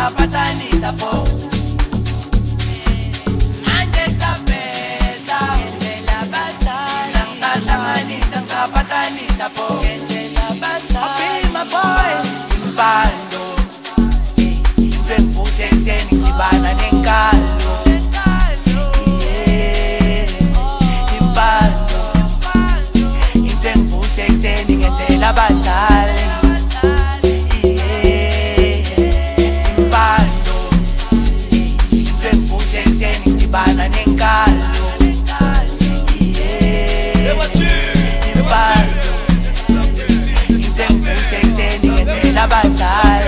saphatanisa po. Manje saphetha ngenzela bazali, nangisahlanganisa saphatanisa po. Ngenzela bazali, be my boy. Impando into engivuse ekuseni ngibana nenkalo. Impando into engivuse ekuseni ngenzela bazali. Bana nenkalo, impando, intengivuse ekuseni ngendlela abazali.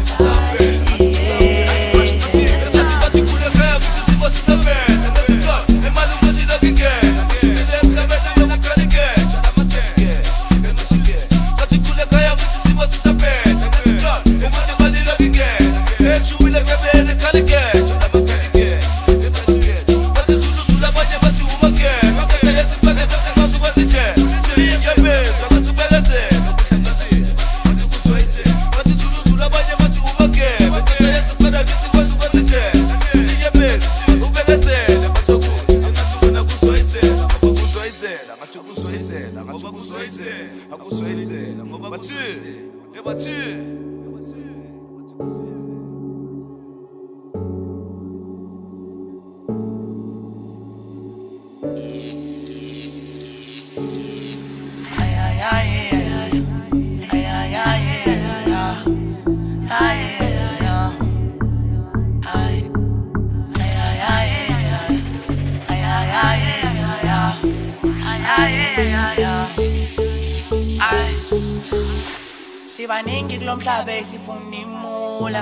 Sibaningi kulomhlaba esifuna imula,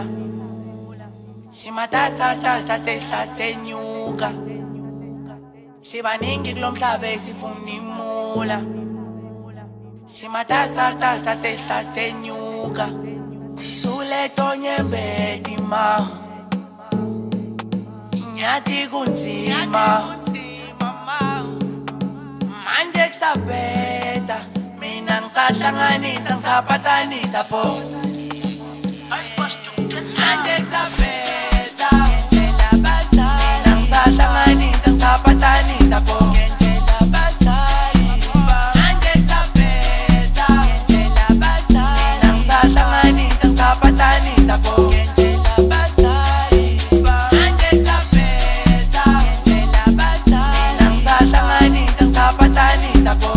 simatasatasa sehla senyuka. Sibaningi kulomhlaba esifuna imula, simatasatasa sehla senyuka. Sule tonyembedi ma, inyati kunzima, manje kusaphetha. Ngisahlanganisa ngisaphatanisa po. Manje kusaphetha ngenzela bazali, ngisahlanganisa ngisaphatanisa po. Ngenzela bazali, manje kusaphetha ngenzela bazali, ngisahlanganisa ngisaphatanisa po. Ngenzela bazali, manje kusaphetha ngenzela bazali, ngisahlanganisa ngisaphatanisa po.